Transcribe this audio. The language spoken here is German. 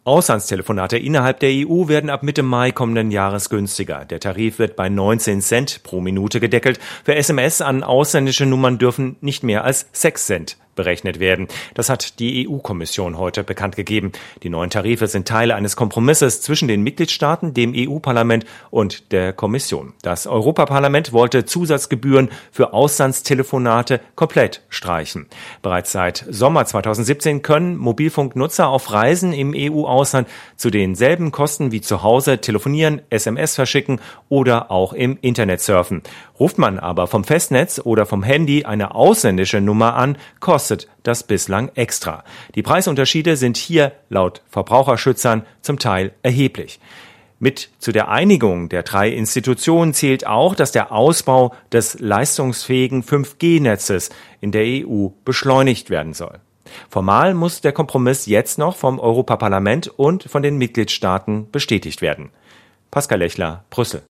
Auslandstelefonate innerhalb der EU werden ab Mitte Mai kommenden Jahres günstiger. Der Tarif wird bei 19 Cent pro Minute gedeckelt. Für SMS an ausländische Nummern dürfen nicht mehr als 6 Cent berechnet werden. Das hat die EU-Kommission heute bekannt gegeben. Die neuen Tarife sind Teil eines Kompromisses zwischen den Mitgliedstaaten, dem EU-Parlament und der Kommission. Das Europaparlament wollte Zusatzgebühren für Auslandstelefonate komplett streichen. Bereits seit Sommer 2017 können Mobilfunknutzer auf Reisen im EU-Ausland zu denselben Kosten wie zu Hause telefonieren, SMS verschicken oder auch im Internet surfen. Ruft man aber vom Festnetz oder vom Handy eine ausländische Nummer an, kostet das bislang extra. Die Preisunterschiede sind hier laut Verbraucherschützern zum Teil erheblich. Mit zu der Einigung der 3 Institutionen zählt auch, dass der Ausbau des leistungsfähigen 5G-Netzes in der EU beschleunigt werden soll. Formal muss der Kompromiss jetzt noch vom Europaparlament und von den Mitgliedstaaten bestätigt werden. Pascal Lechler, Brüssel.